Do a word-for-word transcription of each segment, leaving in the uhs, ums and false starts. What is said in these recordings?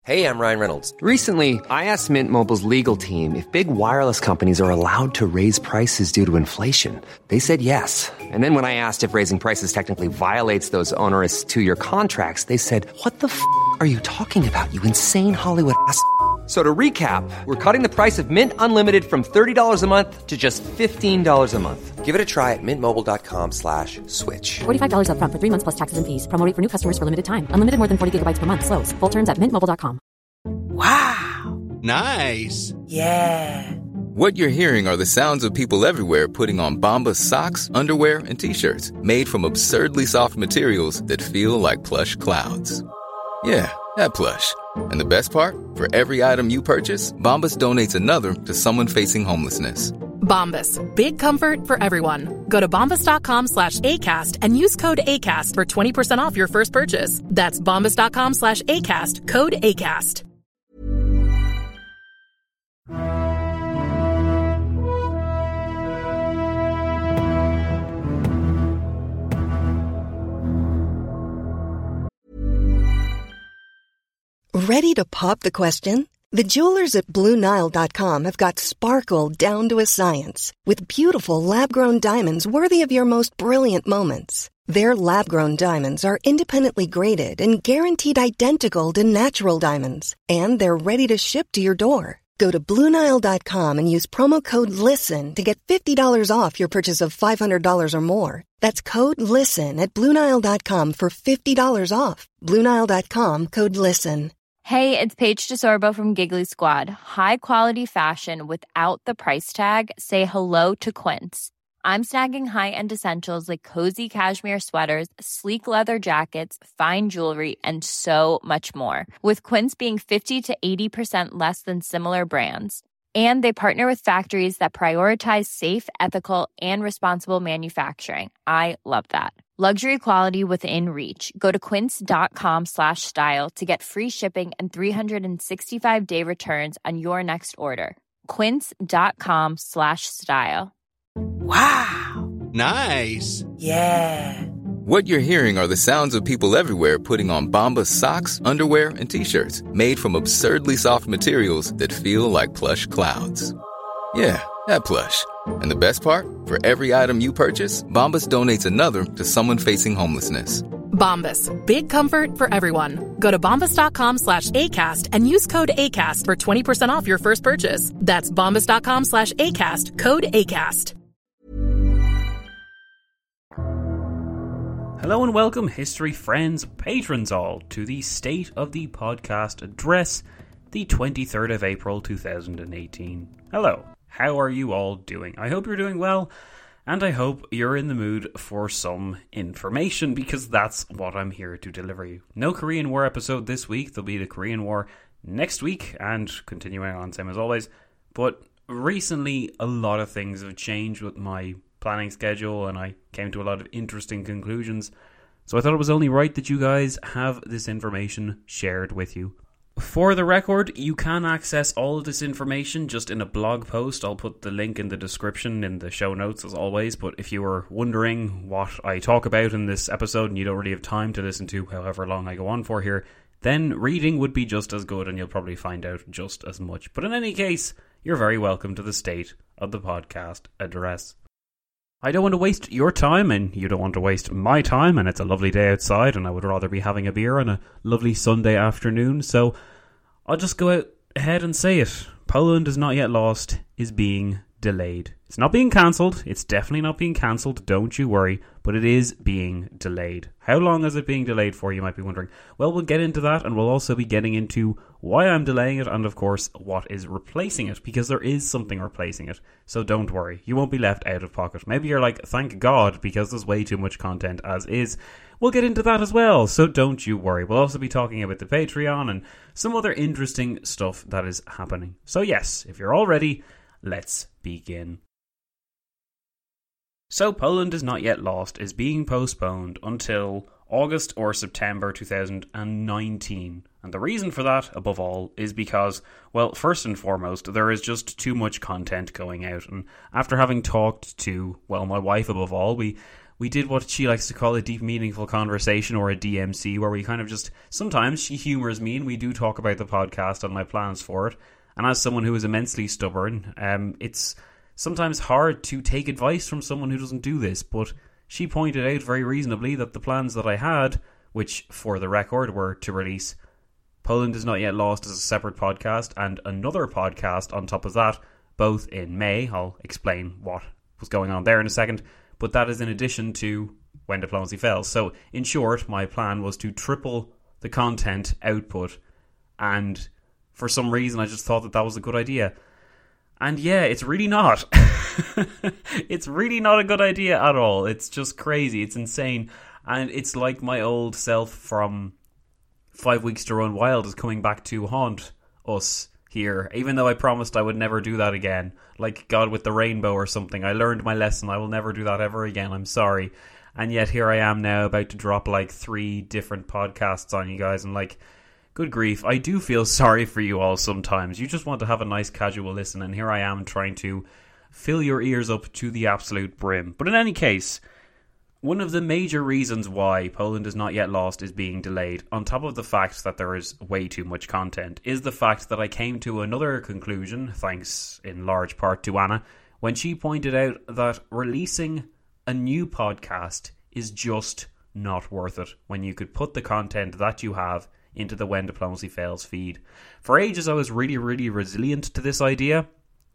Hey, I'm Ryan Reynolds. Recently, I asked Mint Mobile's legal team if big wireless companies are allowed to raise prices due to inflation. They said yes. And then when I asked if raising prices technically violates those onerous two-year contracts, they said, what the f*** are you talking about, you insane Hollywood ass f- So to recap, we're cutting the price of Mint Unlimited from thirty dollars a month to just fifteen dollars a month. Give it a try at mintmobile.com slash switch. forty-five dollars up front for three months plus taxes and fees. Promo rate for new customers for limited time. Unlimited more than forty gigabytes per month. Slows full terms at mint mobile dot com. Wow. Nice. Yeah. What you're hearing are the sounds of people everywhere putting on Bombas socks, underwear, and T-shirts made from absurdly soft materials that feel like plush clouds. Yeah, that plush. And the best part? For every item you purchase, Bombas donates another to someone facing homelessness. Bombas. Big comfort for everyone. Go to bombas.com slash ACAST and use code ACAST for twenty percent off your first purchase. That's bombas.com slash ACAST. Code ACAST. Ready to pop the question? The jewelers at Blue Nile dot com have got sparkle down to a science with beautiful lab-grown diamonds worthy of your most brilliant moments. Their lab-grown diamonds are independently graded and guaranteed identical to natural diamonds, and they're ready to ship to your door. Go to Blue Nile dot com and use promo code LISTEN to get fifty dollars off your purchase of five hundred dollars or more. That's code LISTEN at Blue Nile dot com for fifty dollars off. Blue Nile dot com, code LISTEN. Hey, it's Paige DeSorbo from Giggly Squad. High quality fashion without the price tag. Say hello to Quince. I'm snagging high-end essentials like cozy cashmere sweaters, sleek leather jackets, fine jewelry, and so much more. With Quince being fifty to eighty percent less than similar brands. And they partner with factories that prioritize safe, ethical, and responsible manufacturing. I love that. Luxury quality within reach. Go to quince.com slash style to get free shipping and three sixty-five day returns on your next order. Quince.com slash style. Wow. Nice. Yeah. What you're hearing are the sounds of people everywhere putting on Bombas socks, underwear, and T-shirts made from absurdly soft materials that feel like plush clouds. Yeah, that plush. And the best part? For every item you purchase, Bombas donates another to someone facing homelessness. Bombas. Big comfort for everyone. Go to bombas.com slash ACAST and use code ACAST for twenty percent off your first purchase. That's bombas.com slash ACAST. Code ACAST. Hello and welcome, history friends, patrons all, to the State of the Podcast address, the twenty-third of April two thousand eighteen. Hello, how are you all doing? I hope you're doing well, and I hope you're in the mood for some information, because that's what I'm here to deliver you. No Korean War episode this week, there'll be the Korean War next week, and continuing on, same as always. But recently, a lot of things have changed with my planning schedule, and I came to a lot of interesting conclusions. So I thought it was only right that you guys have this information shared with you. For the record, you can access all of this information just in a blog post. I'll put the link in the description in the show notes as always, but if you were wondering what I talk about in this episode and you don't really have time to listen to however long I go on for here, then reading would be just as good and you'll probably find out just as much. But in any case, you're very welcome to the State of the Podcast address. I don't want to waste your time, and you don't want to waste my time, and it's a lovely day outside, and I would rather be having a beer on a lovely Sunday afternoon, so I'll just go out ahead and say it. Poland is not yet lost, is being delayed. It's not being cancelled, it's definitely not being cancelled, don't you worry, but it is being delayed. How long is it being delayed for, you might be wondering? Well, we'll get into that, and we'll also be getting into why I'm delaying it, and of course, what is replacing it, because there is something replacing it. So don't worry, you won't be left out of pocket. Maybe you're like, thank God, because there's way too much content as is. We'll get into that as well, so don't you worry. We'll also be talking about the Patreon and some other interesting stuff that is happening. So yes, if you're all ready, let's begin. So Poland is not yet lost is being postponed until August or September two thousand nineteen. And the reason for that, above all, is because, well, first and foremost, there is just too much content going out. And after having talked to, well, my wife above all, we we did what she likes to call a deep meaningful conversation, or a D M C, where we kind of just, sometimes she humours me and we do talk about the podcast and my plans for it. And as someone who is immensely stubborn, um, it's sometimes hard to take advice from someone who doesn't do this, but she pointed out very reasonably that the plans that I had, which for the record were to release Poland Is Not Yet Lost as a separate podcast and another podcast on top of that, both in May. I'll explain what was going on there in a second, but that is in addition to When Diplomacy Fails. So in short, my plan was to triple the content output, and for some reason I just thought that that was a good idea. And yeah, it's really not. It's really not a good idea at all. It's just crazy. It's insane. And it's like my old self from Five Weeks to Run Wild is coming back to haunt us here. Even though I promised I would never do that again. Like God with the Rainbow or something. I learned my lesson. I will never do that ever again. I'm sorry. And yet here I am now about to drop like three different podcasts on you guys. And like, good grief, I do feel sorry for you all sometimes. You just want to have a nice casual listen, and here I am trying to fill your ears up to the absolute brim. But in any case, one of the major reasons why Poland Is Not Yet Lost is being delayed, on top of the fact that there is way too much content, is the fact that I came to another conclusion, thanks in large part to Anna, when she pointed out that releasing a new podcast is just not worth it when you could put the content that you have into the When Diplomacy Fails feed. For ages I was really, really resilient to this idea,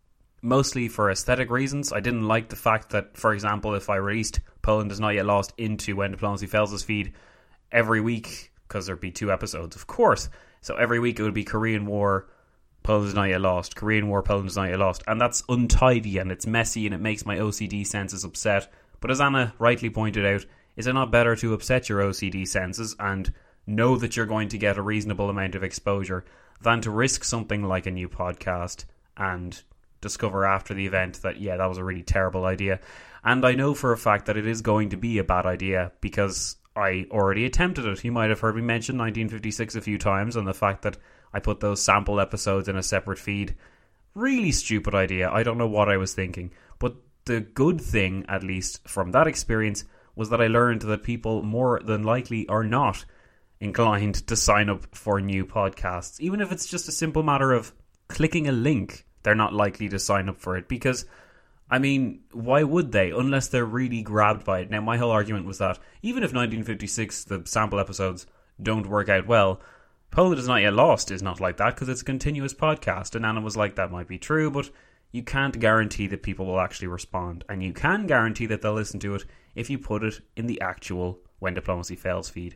mostly for aesthetic reasons. I didn't like the fact that, for example, if I released Poland Is Not Yet Lost into When Diplomacy Fails' feed every week, because there'd be two episodes, of course, so every week it would be Korean War, Poland Is Not Yet Lost, Korean War, Poland Is Not Yet Lost, and that's untidy and it's messy and it makes my O C D senses upset. But as Anna rightly pointed out, is it not better to upset your O C D senses and know that you're going to get a reasonable amount of exposure than to risk something like a new podcast and discover after the event that, yeah, that was a really terrible idea. And I know for a fact that it is going to be a bad idea because I already attempted it. You might have heard me mention nineteen fifty-six a few times, and the fact that I put those sample episodes in a separate feed. Really stupid idea. I don't know what I was thinking. But the good thing, at least from that experience, was that I learned that people more than likely are not inclined to sign up for new podcasts. Even if it's just a simple matter of clicking a link, they're not likely to sign up for it because, I mean, why would they unless they're really grabbed by it? Now, my whole argument was that even if nineteen fifty-six, the sample episodes, don't work out well, Poland Is Not Yet Lost is not like that because it's a continuous podcast. And Anna was like, that might be true, but you can't guarantee that people will actually respond. And you can guarantee that they'll listen to it if you put it in the actual When Diplomacy Fails feed.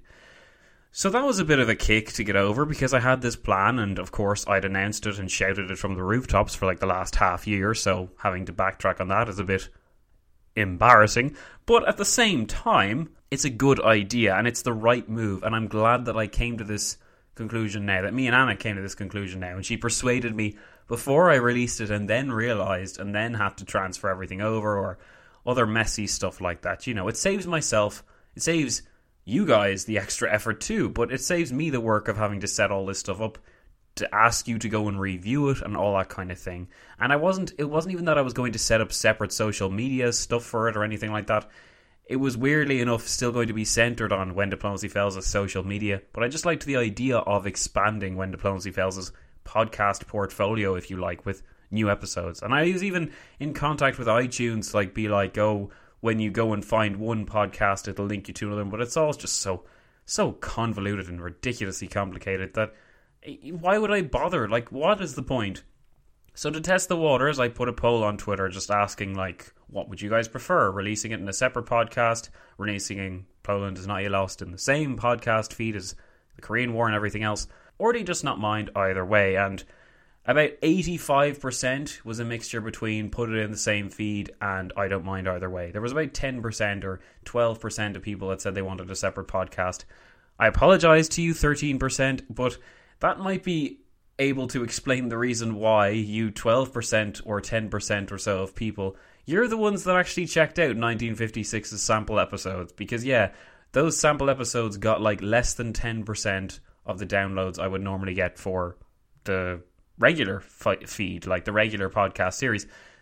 So that was a bit of a kick to get over because I had this plan, and of course I'd announced it and shouted it from the rooftops for like the last half year, so having to backtrack on that is a bit embarrassing. But at the same time, it's a good idea and it's the right move, and I'm glad that I came to this conclusion now, that me and Anna came to this conclusion now, and she persuaded me before I released it and then realised and then had to transfer everything over or other messy stuff like that. You know, it saves myself, it saves you guys the extra effort too, but it saves me the work of having to set all this stuff up, to ask you to go and review it and all that kind of thing. And I wasn't, it wasn't even that I was going to set up separate social media stuff for it or anything like that. It was weirdly enough still going to be centered on When Diplomacy Fails' social media, but I just liked the idea of expanding When Diplomacy Fails' podcast portfolio, if you like, with new episodes. And I was even in contact with iTunes, like be like, oh, when you go and find one podcast, it'll link you to another, but it's all just so so convoluted and ridiculously complicated that why would I bother? Like, what is the point? So to test the waters, I put a poll on Twitter just asking, like, what would you guys prefer? Releasing it in a separate podcast, releasing Poland Is Not Yet Lost in the same podcast feed as the Korean War and everything else, or do you just not mind either way? And about eighty-five percent was a mixture between put it in the same feed and I don't mind either way. There was about ten percent or twelve percent of people that said they wanted a separate podcast. I apologise to you, thirteen percent, but that might be able to explain the reason why you twelve percent or ten percent or so of people, you're the ones that actually checked out nineteen fifty-six's sample episodes. Because yeah, those sample episodes got like less than ten percent of the downloads I would normally get for the regular feed, like the regular podcast series.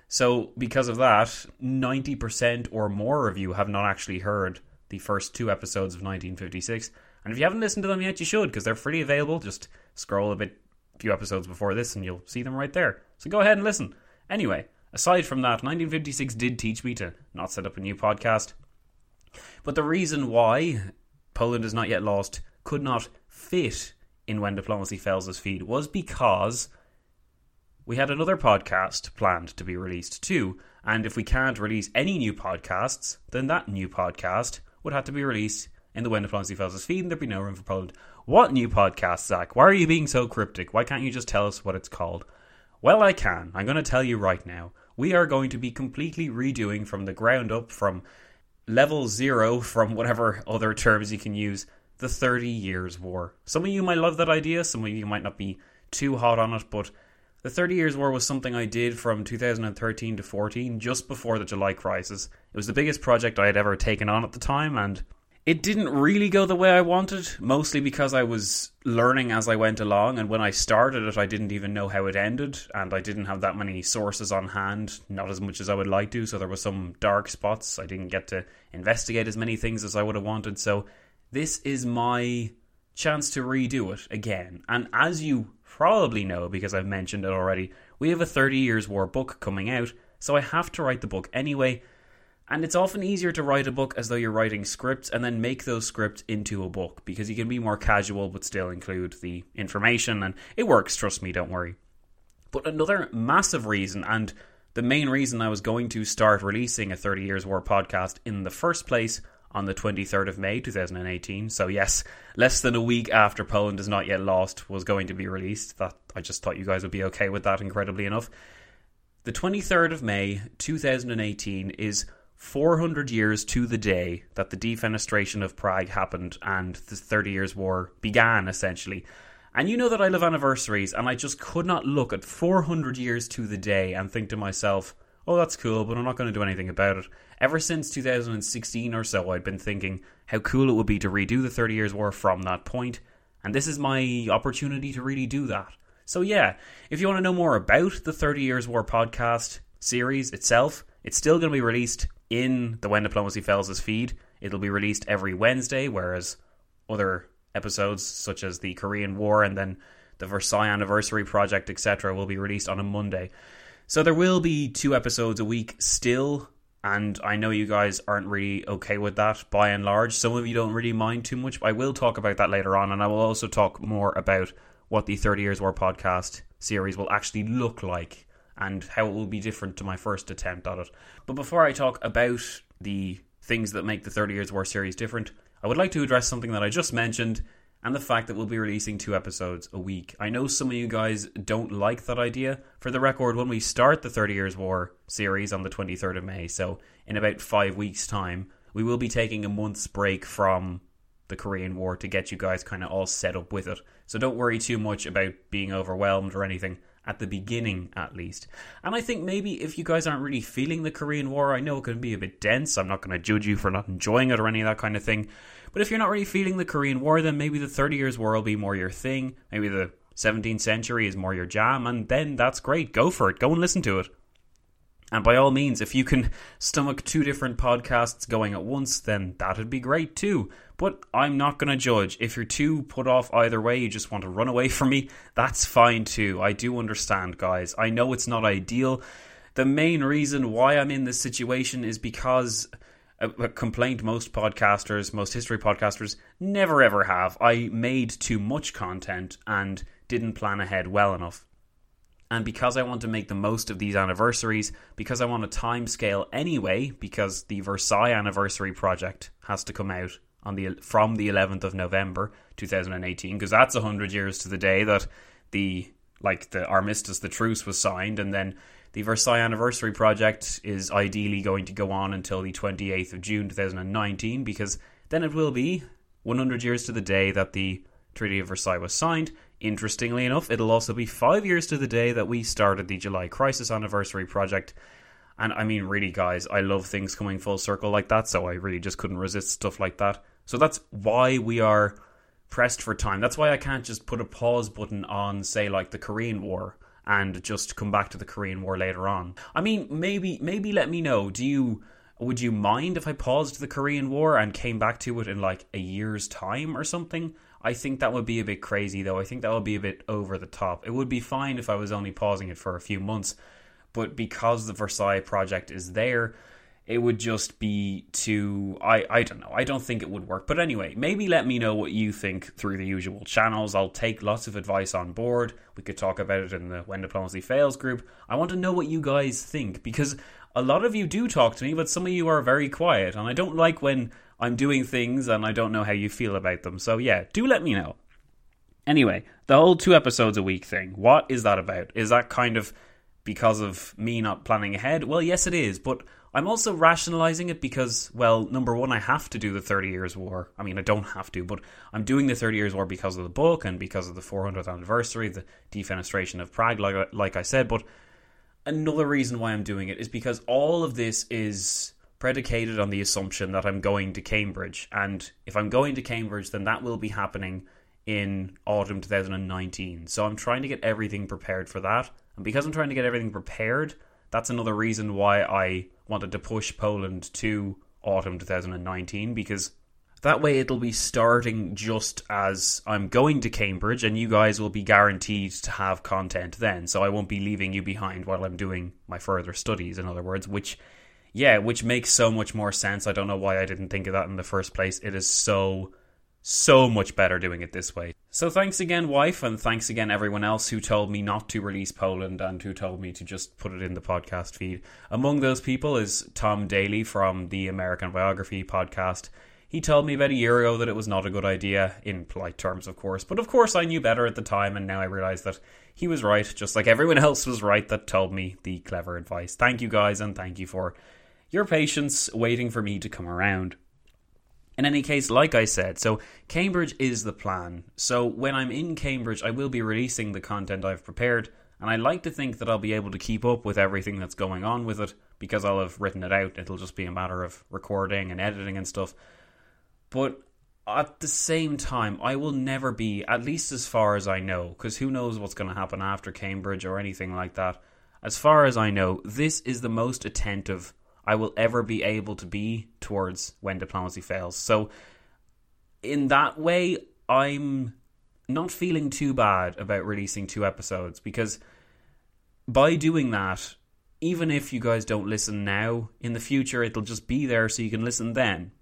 So because of that, ninety percent or more of you have not actually heard the first two episodes of nineteen fifty-six. And if you haven't listened to them yet, you should, because they're freely available. Just scroll a bit, a few episodes before this and you'll see them right there. So go ahead and listen. Anyway, aside from that, nineteen fifty-six did teach me to not set up a new podcast. But the reason why Poland is Not Yet Lost could not fit in When Diplomacy Fails' feed was because we had another podcast planned to be released too, and if we can't release any new podcasts, then that new podcast would have to be released in the When Diplomacy Fails' feed, and there'd be no room for Poland. What new podcast, Zach? Why are you being so cryptic? Why can't you just tell us what it's called? Well, I can. I'm going to tell you right now. We are going to be completely redoing from the ground up, from level zero, from whatever other terms you can use, the thirty years war. Some of you might love that idea, some of you might not be too hot on it, but the thirty years war was something I did from two thousand thirteen to fourteen, just before the July crisis. It was the biggest project I had ever taken on at the time, and it didn't really go the way I wanted, mostly because I was learning as I went along, and when I started it I didn't even know how it ended, and I didn't have that many sources on hand, not as much as I would like to, so there were some dark spots. I didn't get to investigate as many things as I would have wanted, so this is my chance to redo it again. And as you probably know, because I've mentioned it already, we have a thirty years war book coming out, so I have to write the book anyway. And it's often easier to write a book as though you're writing scripts and then make those scripts into a book, because you can be more casual but still include the information, and it works, trust me, don't worry. But another massive reason, and the main reason I was going to start releasing a thirty years war podcast in the first place on the twenty-third of May two thousand eighteen, so yes, less than a week after Poland Is Not Yet Lost was going to be released. That I just thought you guys would be okay with that, incredibly enough. The twenty-third of May two thousand eighteen is four hundred years to the day that the defenestration of Prague happened and the thirty years war began, essentially. And you know that I love anniversaries, and I just could not look at four hundred years to the day and think to myself, oh, that's cool, but I'm not going to do anything about it. Ever since two thousand sixteen or so, I'd been thinking how cool it would be to redo the thirty years war from that point, and this is my opportunity to really do that. So yeah, if you want to know more about the thirty years war podcast series itself, it's still going to be released in the When Diplomacy Fails' feed. It'll be released every Wednesday, whereas other episodes, such as the Korean War and then the Versailles Anniversary Project, et cetera, will be released on a Monday. So there will be two episodes a week still, and I know you guys aren't really okay with that, by and large. Some of you don't really mind too much. I will talk about that later on, and I will also talk more about what the thirty years war podcast series will actually look like and how it will be different to my first attempt at it. But before I talk about the things that make the thirty years war series different, I would like to address something that I just mentioned, and the fact that we'll be releasing two episodes a week. I know some of you guys don't like that idea. For the record, when we start the thirty years war series on the twenty-third of May, so in about five weeks' time, we will be taking a month's break from the Korean War to get you guys kind of all set up with it. So don't worry too much about being overwhelmed or anything, at the beginning at least. And I think maybe if you guys aren't really feeling the Korean War, I know it can be a bit dense, I'm not going to judge you for not enjoying it or any of that kind of thing, but if you're not really feeling the Korean War, then maybe the thirty years war will be more your thing, maybe the seventeenth century is more your jam, and then that's great, go for it, go and listen to it. And by all means, if you can stomach two different podcasts going at once, then that'd be great too. But I'm not going to judge. If you're too put off either way, you just want to run away from me, that's fine too. I do understand, guys. I know it's not ideal. The main reason why I'm in this situation is because a, a complaint most podcasters, most history podcasters, never ever have. I made too much content and didn't plan ahead well enough. And because I want to make the most of these anniversaries, because I want a time scale anyway, because the Versailles Anniversary Project has to come out on the from the eleventh of November two thousand eighteen, because that's one hundred years to the day that the like the armistice, the truce was signed, and then the Versailles Anniversary Project is ideally going to go on until the twenty-eighth of June two thousand nineteen, because then it will be one hundred years to the day that the Treaty of Versailles was signed. Interestingly enough, it'll also be five years to the day that we started the July Crisis Anniversary Project. And I mean, really, guys, I love things coming full circle like that, so I really just couldn't resist stuff like that. So that's why we are pressed for time. That's why I can't just put a pause button on, say, like the Korean War and just come back to the Korean War later on. I mean, maybe maybe let me know, do you would you mind if I paused the Korean War and came back to it in like a year's time or something? I think that would be a bit crazy though. I think that would be a bit over the top. It would be fine if I was only pausing it for a few months, but because the Versailles project is there, it would just be too... I, I don't know. I don't think it would work. But anyway, maybe let me know what you think through the usual channels. I'll take lots of advice on board. We could talk about it in the When Diplomacy Fails group. I want to know what you guys think, because a lot of you do talk to me, but some of you are very quiet. And I don't like when I'm doing things and I don't know how you feel about them. So yeah, do let me know. Anyway, the whole two episodes a week thing. What is that about? Is that kind of because of me not planning ahead? Well, yes it is, but I'm also rationalizing it because, well, number one, I have to do the thirty Years' War. I mean, I don't have to, but I'm doing the thirty Years' War because of the book and because of the four hundredth anniversary, the defenestration of Prague, like, like I said. But another reason why I'm doing it is because all of this is predicated on the assumption that I'm going to Cambridge. And if I'm going to Cambridge, then that will be happening in autumn twenty nineteen. So I'm trying to get everything prepared for that. And because I'm trying to get everything prepared, that's another reason why I wanted to push Poland to autumn twenty nineteen, because that way it'll be starting just as I'm going to Cambridge and you guys will be guaranteed to have content then. So I won't be leaving you behind while I'm doing my further studies, in other words, which, yeah, which makes so much more sense. I don't know why I didn't think of that in the first place. It is so... so much better doing it this way. So thanks again, wife, and thanks again everyone else who told me not to release Poland and who told me to just put it in the podcast feed. Among those people is Tom Daly from the American Biography podcast. He told me about a year ago that it was not a good idea, in polite terms of course, but of course I knew better at the time, and now I realise that he was right, just like everyone else was right that told me the clever advice. Thank you guys, and thank you for your patience waiting for me to come around. In any case, like I said, so Cambridge is the plan. So when I'm in Cambridge, I will be releasing the content I've prepared, and I like to think that I'll be able to keep up with everything that's going on with it, because I'll have written it out. It'll just be a matter of recording and editing and stuff. But at the same time, I will never be, at least as far as I know, because who knows what's going to happen after Cambridge or anything like that. As far as I know, this is the most attentive I will ever be able to be towards When Diplomacy Fails. So in that way, I'm not feeling too bad about releasing two episodes, because by doing that, even if you guys don't listen now, in the future it'll just be there so you can listen then.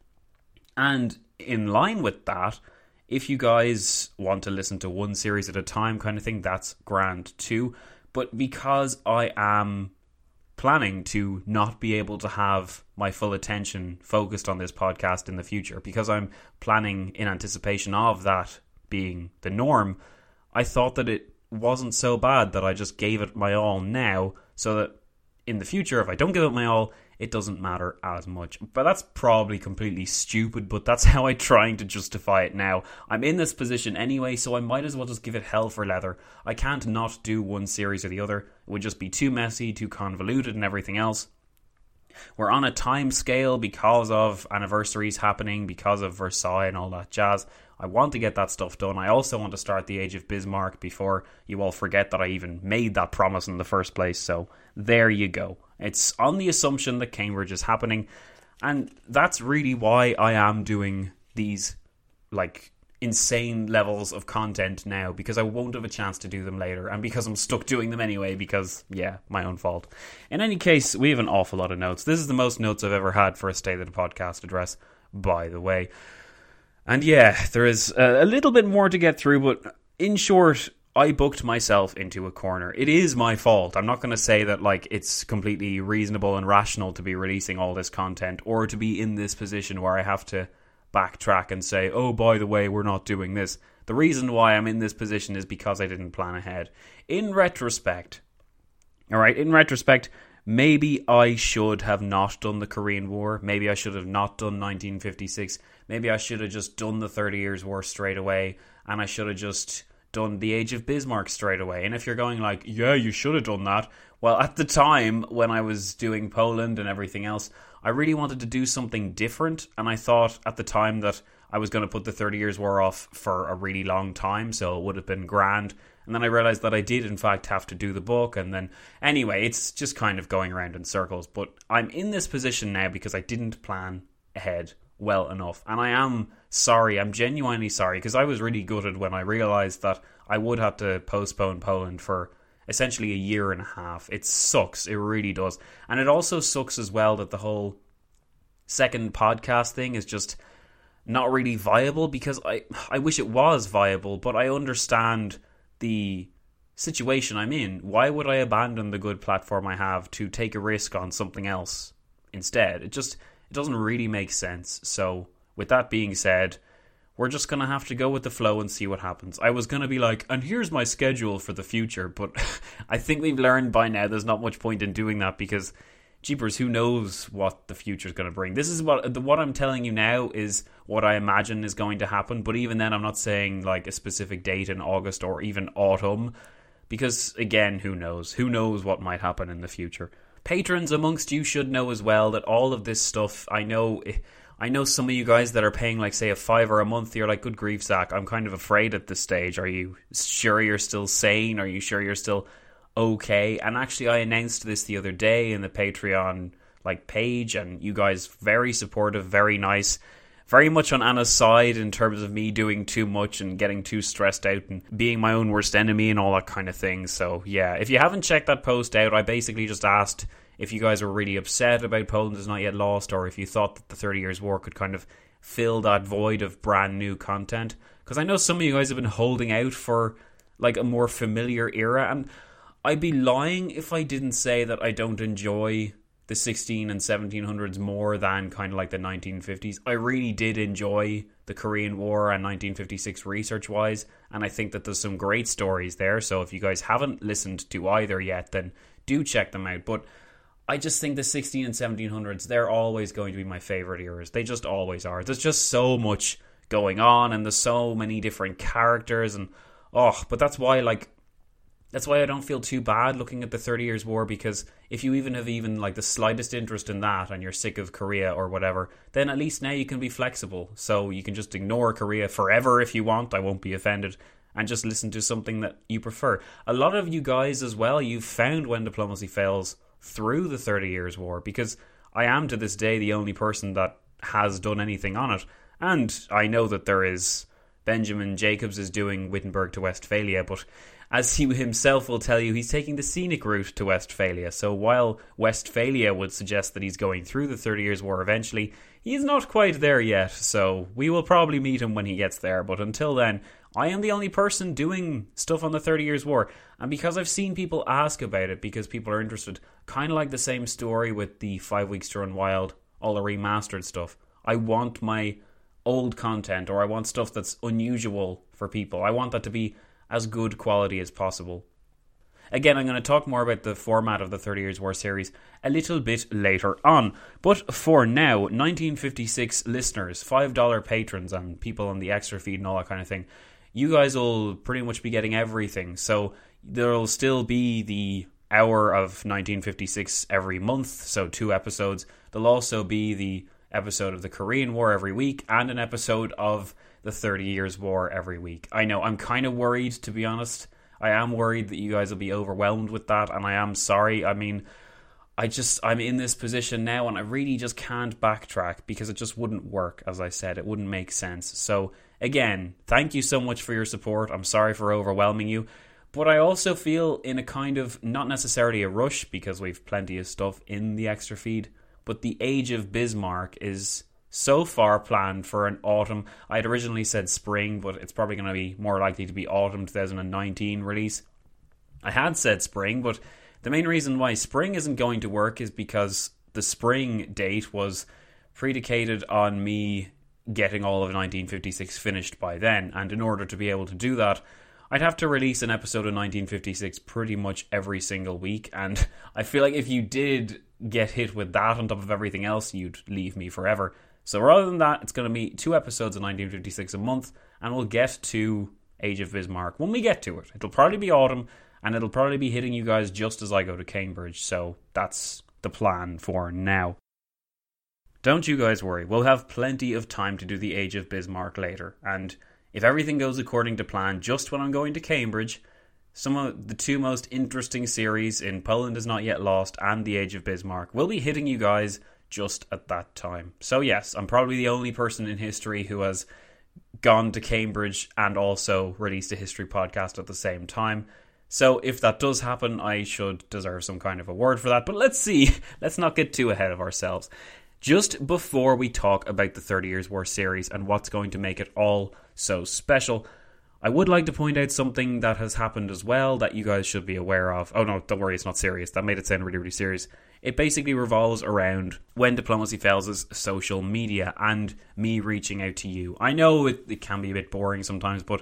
And in line with that, if you guys want to listen to one series at a time kind of thing, that's grand too. But because I am planning to not be able to have my full attention focused on this podcast in the future, because I'm planning in anticipation of that being the norm, I thought that it wasn't so bad that I just gave it my all now, so that in the future, if I don't give it my all, it doesn't matter as much. But that's probably completely stupid, but that's how I'm trying to justify it now. I'm in this position anyway, so I might as well just give it hell for leather. I can't not do one series or the other. It would just be too messy, too convoluted and everything else. We're on a time scale because of anniversaries happening, because of Versailles and all that jazz. I want to get that stuff done. I also want to start the Age of Bismarck before you all forget that I even made that promise in the first place. So there you go. It's on the assumption that Cambridge is happening, and that's really why I am doing these like insane levels of content now, because I won't have a chance to do them later, and because I'm stuck doing them anyway, because, yeah, my own fault. In any case, we have an awful lot of notes. This is the most notes I've ever had for a State of the Podcast address, by the way. And yeah, there is a little bit more to get through, but in short, I booked myself into a corner. It is my fault. I'm not going to say that like it's completely reasonable and rational to be releasing all this content, or to be in this position where I have to backtrack and say, oh, by the way, we're not doing this. The reason why I'm in this position is because I didn't plan ahead. In retrospect, all right, in retrospect, maybe I should have not done the Korean War. Maybe I should have not done nineteen fifty-six. Maybe I should have just done the thirty Years' War straight away, and I should have just done the Age of Bismarck straight away. And if you're going like, yeah, you should have done that, well, at the time when I was doing Poland and everything else, I really wanted to do something different, and I thought at the time that I was going to put the thirty Years' War off for a really long time, so it would have been grand, And then I realised that I did, in fact, have to do the book. And then, anyway, it's just kind of going around in circles. But I'm in this position now because I didn't plan ahead well enough. And I am sorry. I'm genuinely sorry, because I was really gutted when I realised that I would have to postpone Poland for essentially a year and a half. It sucks. It really does. And it also sucks as well that the whole second podcast thing is just not really viable, because I, I wish it was viable, but I understand the situation I'm in. Why would I abandon the good platform I have to take a risk on something else instead? It just it doesn't really make sense. So with that being said, we're just going to have to go with the flow and see what happens. I was going to be like, and here's my schedule for the future, but I think we've learned by now there's not much point in doing that, because jeepers, who knows what the future is going to bring. This is what the what I'm telling you now is what I imagine is going to happen, but even then I'm not saying like a specific date in August or even autumn, because again, who knows? Who knows what might happen in the future? Patrons amongst you should know as well that all of this stuff, I know I know some of you guys that are paying like say a fiver a month, you're like, good grief, Zach, I'm kind of afraid at this stage. Are you sure you're still sane? Are you sure you're still okay? And actually, I announced this the other day in the Patreon like page, and you guys very supportive, very nice, very much on Anna's side in terms of me doing too much and getting too stressed out and being my own worst enemy and all that kind of thing. So yeah, if you haven't checked that post out, I basically just asked if you guys were really upset about Poland is not yet lost, or if you thought that the thirty Years' War could kind of fill that void of brand new content, because I know some of you guys have been holding out for like a more familiar era, and I'd be lying if I didn't say that I don't enjoy the sixteen and seventeen hundreds more than kind of like the nineteen fifties. I really did enjoy the Korean War and nineteen fifty-six research-wise, and I think that there's some great stories there. So if you guys haven't listened to either yet, then do check them out. But I just think the sixteen and seventeen hundreds, they're always going to be my favourite eras. They just always are. There's just so much going on, and there's so many different characters, and oh, but that's why like That's why I don't feel too bad looking at the thirty Years' War, because if you even have even like the slightest interest in that and you're sick of Korea or whatever, then at least now you can be flexible. So you can just ignore Korea forever if you want. I won't be offended. And just listen to something that you prefer. A lot of you guys as well, you've found When Diplomacy Fails through the thirty Years' War, because I am to this day the only person that has done anything on it. And I know that there is Benjamin Jacobs is doing Wittenberg to Westphalia, but as he himself will tell you, he's taking the scenic route to Westphalia. So while Westphalia would suggest that he's going through the thirty Years' War eventually, he's not quite there yet. So we will probably meet him when he gets there. But until then, I am the only person doing stuff on the thirty Years' War. And because I've seen people ask about it, because people are interested, kind of like the same story with the Five Weeks to Run Wild, all the remastered stuff. I want my old content, or I want stuff that's unusual for people. I want that to be as good quality as possible. Again, I'm going to talk more about the format of the thirty Years' War series a little bit later on. But for now, nineteen fifty-six listeners, five dollars patrons, and people on the extra feed and all that kind of thing, you guys will pretty much be getting everything. So there'll still be the hour of nineteen fifty-six every month, so two episodes. There'll also be the episode of the Korean War every week, and an episode of the thirty Years' War every week. I know, I'm kind of worried, to be honest. I am worried that you guys will be overwhelmed with that, and I am sorry. I mean, I just, I'm in this position now, and I really just can't backtrack, because it just wouldn't work, as I said. It wouldn't make sense. So, again, thank you so much for your support. I'm sorry for overwhelming you. But I also feel in a kind of, not necessarily a rush, because we've plenty of stuff in the extra feed, but the Age of Bismarck is so far planned for an autumn. I had originally said spring, but it's probably going to be more likely to be autumn twenty nineteen release. I had said spring, but the main reason why spring isn't going to work is because the spring date was predicated on me getting all of nineteen fifty-six finished by then, and in order to be able to do that, I'd have to release an episode of nineteen fifty-six pretty much every single week, and I feel like if you did get hit with that on top of everything else, you'd leave me forever. So rather than that, it's going to be two episodes of nineteen fifty-six a month, and we'll get to Age of Bismarck when we get to it. It'll probably be autumn, and it'll probably be hitting you guys just as I go to Cambridge, so that's the plan for now. Don't you guys worry, we'll have plenty of time to do the Age of Bismarck later, and if everything goes according to plan just when I'm going to Cambridge, some of the two most interesting series in Poland Is Not Yet Lost and The Age of Bismarck will be hitting you guys just at that time. So yes, I'm probably the only person in history who has gone to Cambridge and also released a history podcast at the same time. So if that does happen, I should deserve some kind of award for that. But let's see. Let's not get too ahead of ourselves. Just before we talk about the Thirty Years' War series and what's going to make it all so special, I would like to point out something that has happened as well that you guys should be aware of. Oh no, don't worry, it's not serious. That made it sound really, really serious. It basically revolves around When Diplomacy Fails' social media and me reaching out to you. I know it, it can be a bit boring sometimes, but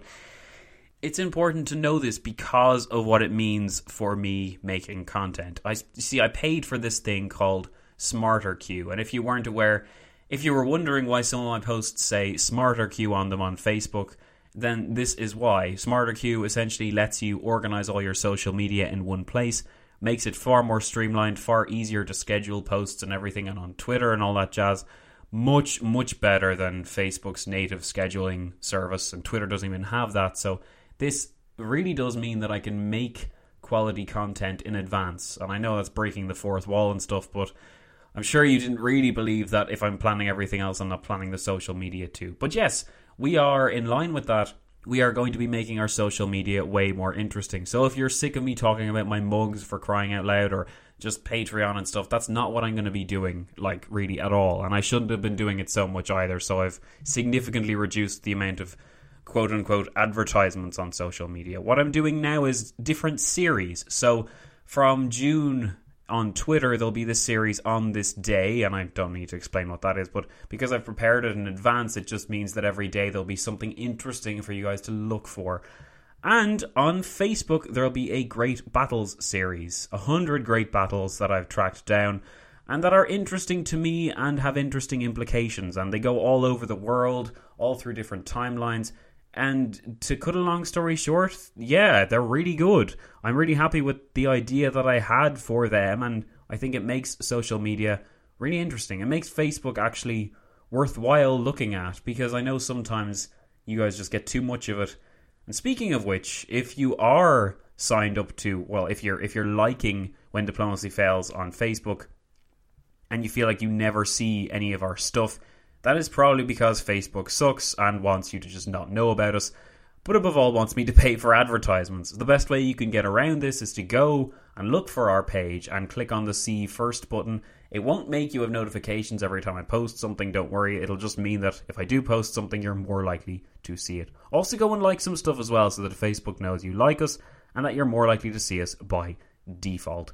it's important to know this because of what it means for me making content. I see, I paid for this thing called SmarterQ, and if you weren't aware, if you were wondering why some of my posts say SmarterQ on them on Facebook, then this is why. SmarterQ essentially lets you organize all your social media in one place, makes it far more streamlined, far easier to schedule posts and everything, and on Twitter and all that jazz. Much, much better than Facebook's native scheduling service, and Twitter doesn't even have that, so this really does mean that I can make quality content in advance. And I know that's breaking the fourth wall and stuff, but I'm sure you didn't really believe that if I'm planning everything else, I'm not planning the social media too. But yes, we are in line with that. We are going to be making our social media way more interesting. So if you're sick of me talking about my mugs for crying out loud or just Patreon and stuff, that's not what I'm going to be doing, like, really at all. And I shouldn't have been doing it so much either. So I've significantly reduced the amount of quote-unquote advertisements on social media. What I'm doing now is different series. So from June on Twitter, there'll be this series On This Day, and I don't need to explain what that is, but because I've prepared it in advance, it just means that every day there'll be something interesting for you guys to look for. And on Facebook, there'll be a Great Battles series. A hundred great battles that I've tracked down and that are interesting to me and have interesting implications. And they go all over the world, all through different timelines. And to cut a long story short, yeah, they're really good. I'm really happy with the idea that I had for them, and I think it makes social media really interesting. It makes Facebook actually worthwhile looking at, because I know sometimes you guys just get too much of it. And speaking of which, if you are signed up to, well, if you're if you're liking When Diplomacy Fails on Facebook, and you feel like you never see any of our stuff, that is probably because Facebook sucks and wants you to just not know about us, but above all wants me to pay for advertisements. The best way you can get around this is to go and look for our page and click on the See First button. It won't make you have notifications every time I post something, don't worry. It'll just mean that if I do post something, you're more likely to see it. Also go and like some stuff as well so that Facebook knows you like us and that you're more likely to see us by default.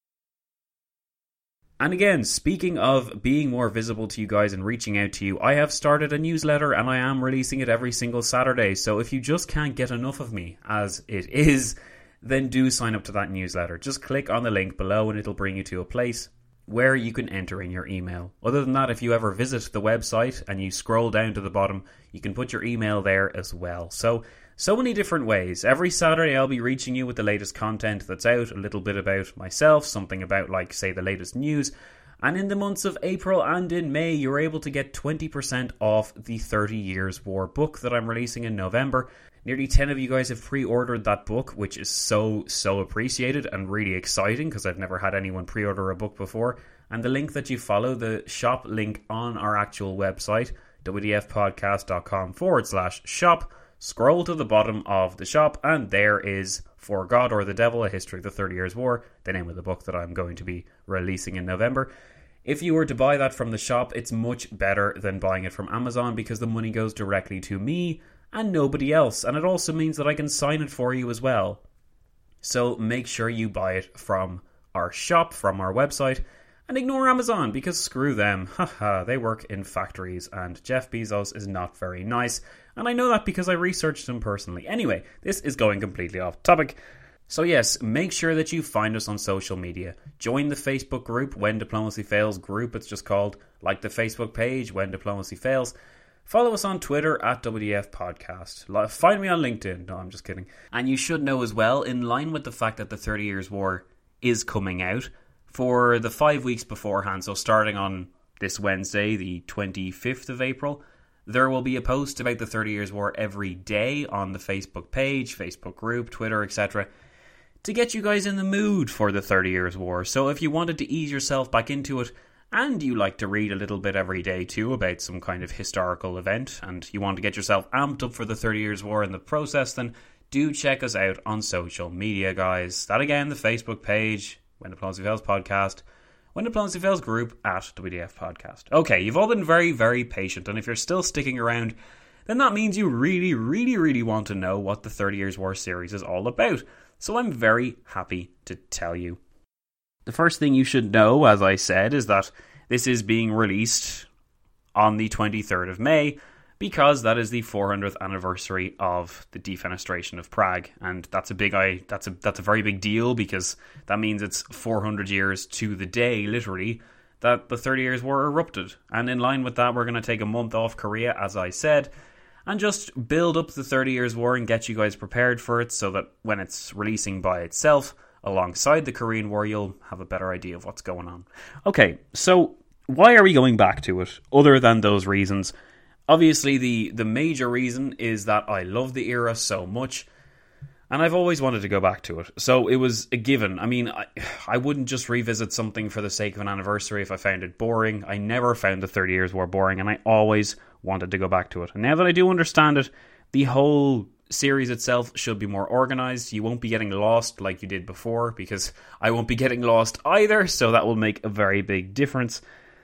And again, speaking of being more visible to you guys and reaching out to you, I have started a newsletter and I am releasing it every single Saturday. So if you just can't get enough of me, as it is, then do sign up to that newsletter. Just click on the link below and it'll bring you to a place where you can enter in your email. Other than that, if you ever visit the website and you scroll down to the bottom, you can put your email there as well. So, so many different ways. Every Saturday I'll be reaching you with the latest content that's out, a little bit about myself, something about, like, say, the latest news. And in the months of April and in May, you're able to get twenty percent off the thirty years War book that I'm releasing in November. Nearly ten of you guys have pre-ordered that book, which is so, so appreciated and really exciting because I've never had anyone pre-order a book before. And the link that you follow, the shop link on our actual website, wdfpodcast.com forward slash shop, scroll to the bottom of the shop and there is For God or the Devil, A History of the Thirty Years' War, the name of the book that I'm going to be releasing in November. If you were to buy that from the shop, it's much better than buying it from Amazon because the money goes directly to me and nobody else. And it also means that I can sign it for you as well. So make sure you buy it from our shop, from our website, and ignore Amazon because screw them. Haha, they work in factories and Jeff Bezos is not very nice. And I know that because I researched him personally. Anyway, this is going completely off topic. So yes, make sure that you find us on social media. Join the Facebook group, When Diplomacy Fails group, it's just called. Like the Facebook page, When Diplomacy Fails. Follow us on Twitter at W D F Podcast. Find me on LinkedIn. No, I'm just kidding. And you should know as well, in line with the fact that the Thirty Years' War is coming out, for the five weeks beforehand, so starting on this Wednesday, the twenty-fifth of April, there will be a post about the Thirty Years' War every day on the Facebook page, Facebook group, Twitter, et cetera. to get you guys in the mood for the Thirty Years' War. So if you wanted to ease yourself back into it, and you like to read a little bit every day too about some kind of historical event, and you want to get yourself amped up for the Thirty Years' War in the process, then do check us out on social media, guys. That again, the Facebook page, When Diplomacy Fails Podcast, When Diplomacy Fails Group at W D F Podcast. Okay, you've all been very, very patient, and if you're still sticking around, then that means you really, really, really want to know what the Thirty Years' War series is all about. So I'm very happy to tell you. The first thing you should know, as I said, is that this is being released on the twenty-third of May, because that is the four hundredth anniversary of the defenestration of Prague, and that's a big I that's a that's a very big deal, because that means it's four hundred years to the day, literally, that the Thirty Years' War erupted. And in line with that, we're going to take a month off Korea, as I said, and just build up the Thirty Years' War and get you guys prepared for it, so that when it's releasing by itself alongside the Korean War, you'll have a better idea of what's going on. Okay, so why are we going back to it, other than those reasons? Obviously, the, the major reason is that I love the era so much, and I've always wanted to go back to it. So it was a given. I mean, I, I wouldn't just revisit something for the sake of an anniversary if I found it boring. I never found the Thirty Years' War boring, and I always wanted to go back to it. And now that I do understand it, the whole series itself should be more organised. You won't be getting lost like you did before, because I won't be getting lost either, so that will make a very big difference.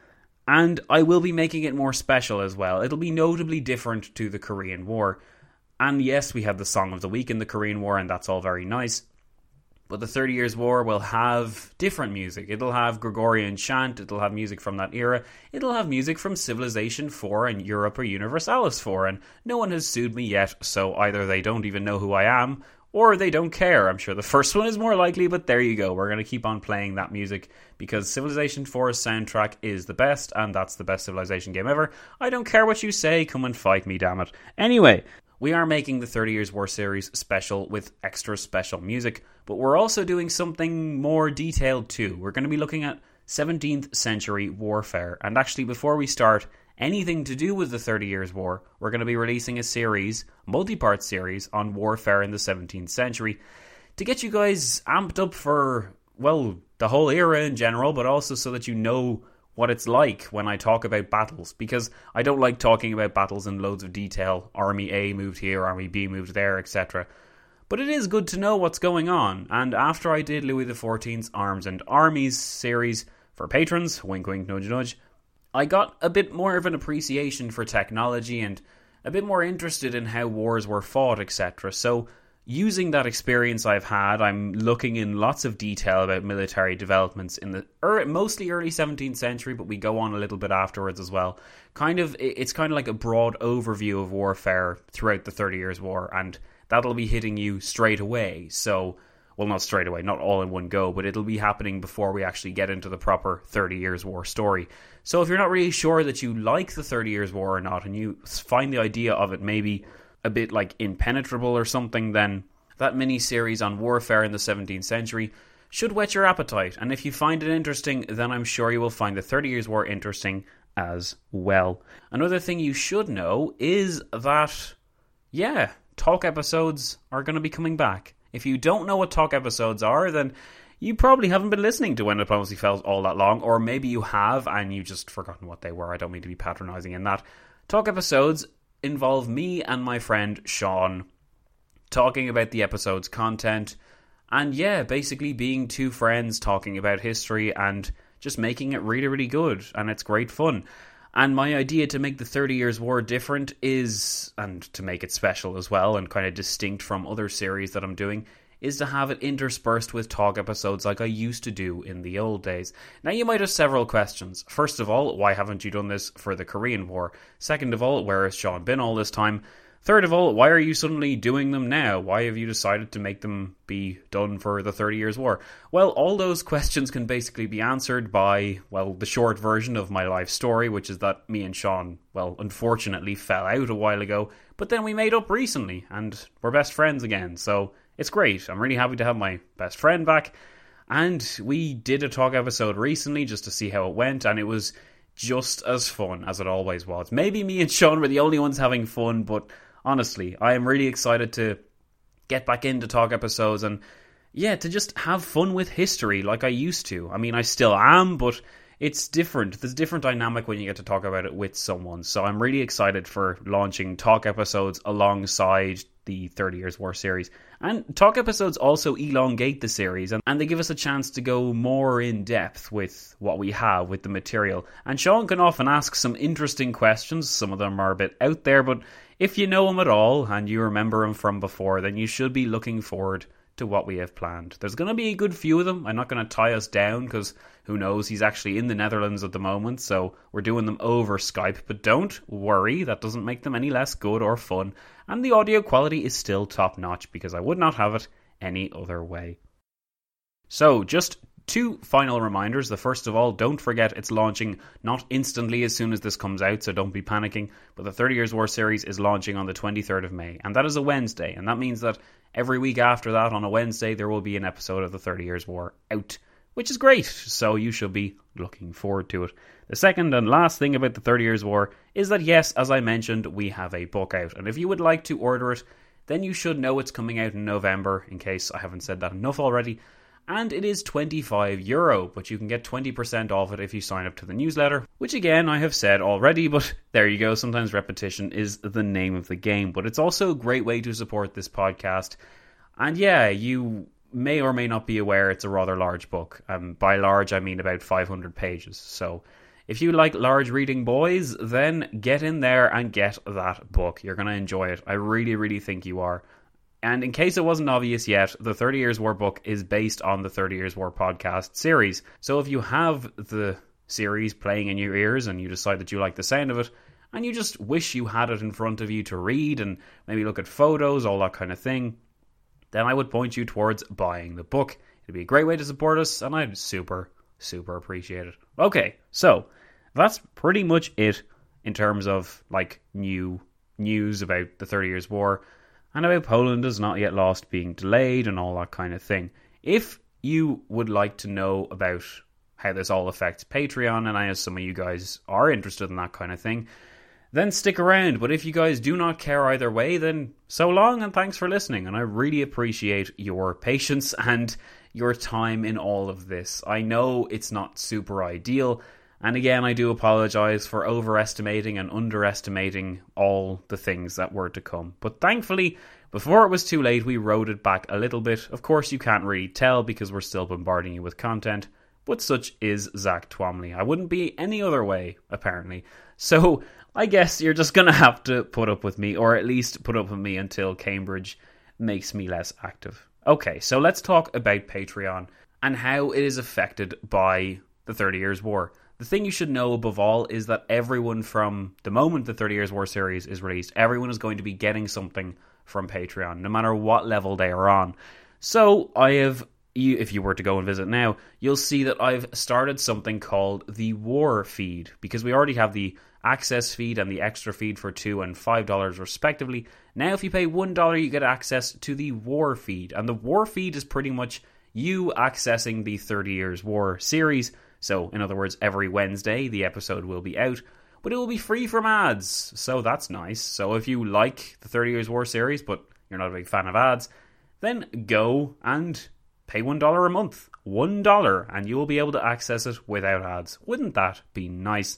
And I will be making it more special as well. It'll be notably different to the Korean War. And yes, we had the Song of the Week in the Korean War, and that's all very nice. But the Thirty Years' War will have different music. It'll have Gregorian chant, it'll have music from that era, it'll have music from Civilization four and Europa Universalis four, and no one has sued me yet, so either they don't even know who I am, or they don't care. I'm sure the first one is more likely, but there you go. We're going to keep on playing that music, because Civilization four's soundtrack is the best, and that's the best Civilization game ever. I don't care what you say, come and fight me, damn it. Anyway, we are making the Thirty Years' War series special with extra special music, but we're also doing something more detailed too. We're going to be looking at seventeenth century warfare, and actually before we start anything to do with the Thirty Years' War, we're going to be releasing a series, multi-part series, on warfare in the seventeenth century, to get you guys amped up for, well, the whole era in general, but also so that you know what it's like when I talk about battles, because I don't like talking about battles in loads of detail. Army A moved here, Army B moved there, et cetera. But it is good to know what's going on, and after I did Louis the fourteenth's Arms and Armies series for patrons, wink wink nudge nudge, I got a bit more of an appreciation for technology and a bit more interested in how wars were fought, et cetera. So using that experience I've had, I'm looking in lots of detail about military developments in the er, mostly early seventeenth century, but we go on a little bit afterwards as well. Kind of, it's kind of like a broad overview of warfare throughout the Thirty Years' War, and that'll be hitting you straight away. So, well, not straight away, not all in one go, but it'll be happening before we actually get into the proper Thirty Years' War story. So if you're not really sure that you like the Thirty Years' War or not, and you find the idea of it maybe a bit like impenetrable or something, then that mini-series on warfare in the seventeenth century should whet your appetite. And if you find it interesting, then I'm sure you will find the Thirty Years' War interesting as well. Another thing you should know is that, yeah, talk episodes are going to be coming back. If you don't know what talk episodes are, then you probably haven't been listening to When Diplomacy Fails all that long, or maybe you have and you've just forgotten what they were. I don't mean to be patronising in that. Talk episodes involve me and my friend Sean talking about the episode's content, and yeah, basically being two friends talking about history and just making it really, really good, and it's great fun. And my idea to make the Thirty Years' War different is, and to make it special as well, and kind of distinct from other series that I'm doing, is to have it interspersed with talk episodes like I used to do in the old days. Now, you might have several questions. First of all, why haven't you done this for the Korean War? Second of all, where has Sean been all this time? Third of all, why are you suddenly doing them now? Why have you decided to make them be done for the Thirty Years' War? Well, all those questions can basically be answered by, well, the short version of my life story, which is that me and Sean, well, unfortunately fell out a while ago, but then we made up recently, and we're best friends again, so it's great. I'm really happy to have my best friend back, and we did a talk episode recently just to see how it went, and it was just as fun as it always was. Maybe me and Sean were the only ones having fun, but honestly, I am really excited to get back into talk episodes, and yeah, to just have fun with history like I used to. I mean, I still am, but it's different. There's a different dynamic when you get to talk about it with someone. So I'm really excited for launching talk episodes alongside the thirty Years War series. And talk episodes also elongate the series, and, and they give us a chance to go more in depth with what we have, with the material. And Sean can often ask some interesting questions. Some of them are a bit out there, but if you know him at all and you remember him from before, then you should be looking forward to what we have planned. There's going to be a good few of them. I'm not going to tie us down because who knows, he's actually in the Netherlands at the moment, so we're doing them over Skype. But don't worry, that doesn't make them any less good or fun, and the audio quality is still top notch because I would not have it any other way. So just two final reminders. The first of all, don't forget it's launching not instantly as soon as this comes out, so don't be panicking, but the thirty Years War series is launching on the twenty-third of May, and that is a Wednesday, and that means that every week after that on a Wednesday there will be an episode of the thirty Years War out, which is great, so you should be looking forward to it. The second and last thing about the thirty Years War is that yes, as I mentioned, we have a book out, and if you would like to order it, then you should know it's coming out in November, in case I haven't said that enough already. And it is twenty-five euro, but you can get twenty percent off it if you sign up to the newsletter, which again I have said already, but there you go, sometimes repetition is the name of the game. But it's also a great way to support this podcast. And yeah, you may or may not be aware it's a rather large book. Um, by large I mean about five hundred pages. So if you like large reading, boys, then get in there and get that book. You're going to enjoy it. I really, really think you are. And in case it wasn't obvious yet, the thirty Years War book is based on the thirty Years War podcast series. So if you have the series playing in your ears and you decide that you like the sound of it, and you just wish you had it in front of you to read and maybe look at photos, all that kind of thing, then I would point you towards buying the book. It'd be a great way to support us, and I'd super, super appreciate it. Okay, so that's pretty much it in terms of like new news about the thirty Years War. And about Poland is not yet lost being delayed and all that kind of thing. If you would like to know about how this all affects Patreon, and I know some of you guys are interested in that kind of thing, then stick around. But if you guys do not care either way, then so long and thanks for listening. And I really appreciate your patience and your time in all of this. I know it's not super ideal. And again, I do apologise for overestimating and underestimating all the things that were to come. But thankfully, before it was too late, we rode it back a little bit. Of course, you can't really tell because we're still bombarding you with content. But such is Zach Twomley. I wouldn't be any other way, apparently. So I guess you're just going to have to put up with me, or at least put up with me until Cambridge makes me less active. Okay, so let's talk about Patreon and how it is affected by the thirty Years War. The thing you should know above all is that everyone from the moment the thirty Years War series is released, everyone is going to be getting something from Patreon, no matter what level they are on. So I have, if you were to go and visit now, you'll see that I've started something called the War Feed, because we already have the access feed and the extra feed for two dollars and five dollars respectively. Now if you pay one dollar, you get access to the War Feed, and the War Feed is pretty much you accessing the thirty Years War series. So, in other words, every Wednesday the episode will be out, but it will be free from ads, so that's nice. So if you like the thirty Years War series, but you're not a big fan of ads, then go and pay one dollar a month. one dollar, and you will be able to access it without ads. Wouldn't that be nice?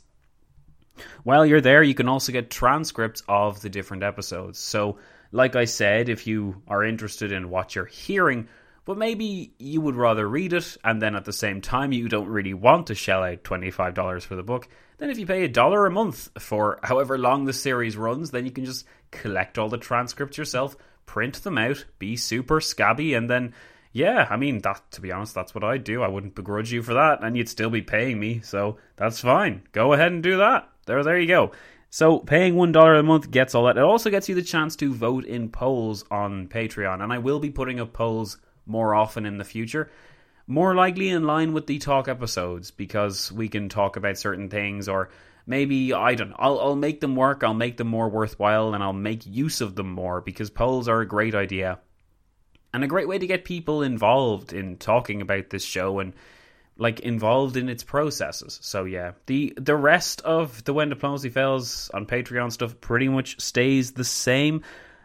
While you're there, you can also get transcripts of the different episodes. So, like I said, if you are interested in what you're hearing, but maybe you would rather read it, and then at the same time you don't really want to shell out twenty-five dollars for the book, then if you pay a dollar a month for however long the series runs, then you can just collect all the transcripts yourself, print them out, be super scabby, and then, yeah, I mean, that to be honest, that's what I'd do. I wouldn't begrudge you for that, and you'd still be paying me, so that's fine. Go ahead and do that. There, there you go. So paying one dollar a month gets all that. It also gets you the chance to vote in polls on Patreon, and I will be putting up polls more often in the future, more likely in line with the talk episodes, because we can talk about certain things, or maybe, I don't know, I'll, I'll make them work, I'll make them more worthwhile, and I'll make use of them more, because polls are a great idea, and a great way to get people involved in talking about this show, and like involved in its processes. So yeah, the the rest of the When Diplomacy Fails on Patreon stuff pretty much stays the same.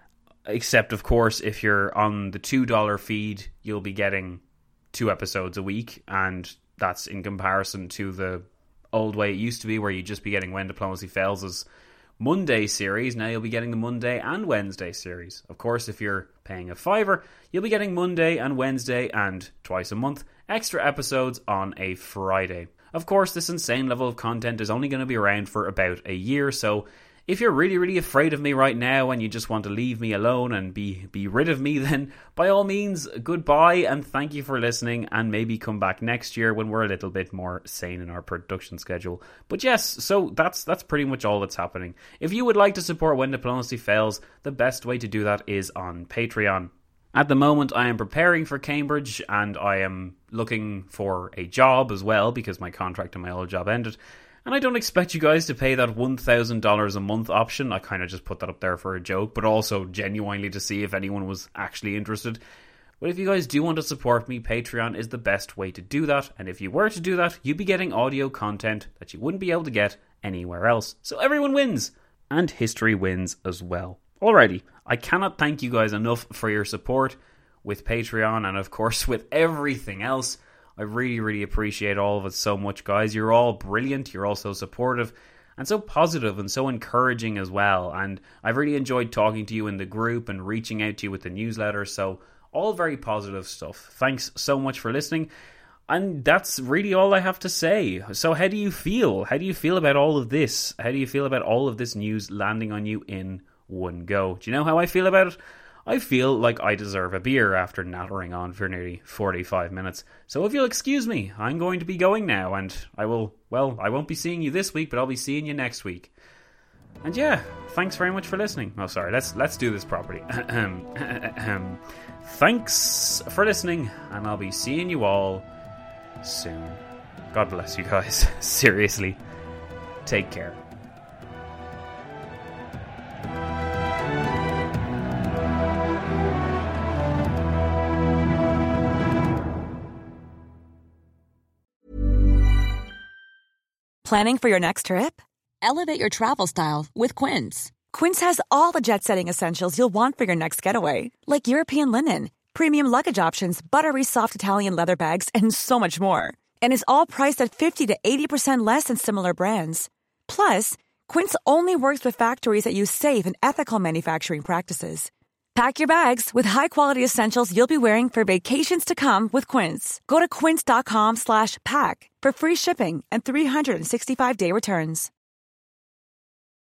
Except, of course, if you're on the two dollar feed, you'll be getting two episodes a week, and that's in comparison to the old way it used to be, where you'd just be getting When Diplomacy Fails' Monday series. Now you'll be getting the Monday and Wednesday series. Of course, if you're paying a fiver, you'll be getting Monday and Wednesday and twice a month extra episodes on a Friday. Of course, this insane level of content is only going to be around for about a year, so if you're really, really afraid of me right now and you just want to leave me alone and be, be rid of me, then by all means, goodbye and thank you for listening, and maybe come back next year when we're a little bit more sane in our production schedule. But yes, so that's that's pretty much all that's happening. If you would like to support When Diplomacy Fails, the best way to do that is on Patreon. At the moment, I am preparing for Cambridge, and I am looking for a job as well, because my contract in my old job ended. And I don't expect you guys to pay that one thousand dollars a month option. I kind of just put that up there for a joke, but also genuinely to see if anyone was actually interested. But if you guys do want to support me, Patreon is the best way to do that. And if you were to do that, you'd be getting audio content that you wouldn't be able to get anywhere else. So everyone wins. And history wins as well. Alrighty, I cannot thank you guys enough for your support with Patreon and of course with everything else. I really, really appreciate all of it so much, guys. You're all brilliant. You're all so supportive and so positive and so encouraging as well. And I've really enjoyed talking to you in the group and reaching out to you with the newsletter. So all very positive stuff. Thanks so much for listening. And that's really all I have to say. So how do you feel? How do you feel about all of this? How do you feel about all of this news landing on you in one go? Do you know how I feel about it? I feel like I deserve a beer after nattering on for nearly forty-five minutes. So if you'll excuse me, I'm going to be going now, and I will, well, I won't be seeing you this week, but I'll be seeing you next week. And yeah, thanks very much for listening. Oh, sorry, let's let's do this properly. Thanks for listening, and I'll be seeing you all soon. God bless you guys. Seriously. Take care. Planning for your next trip? Elevate your travel style with Quince. Quince has all the jet-setting essentials you'll want for your next getaway, like European linen, premium luggage options, buttery soft Italian leather bags, and so much more. And is all priced at fifty to eighty percent less than similar brands. Plus, Quince only works with factories that use safe and ethical manufacturing practices. Pack your bags with high-quality essentials you'll be wearing for vacations to come with Quince. Go to quince.com slash pack for free shipping and three sixty-five day returns.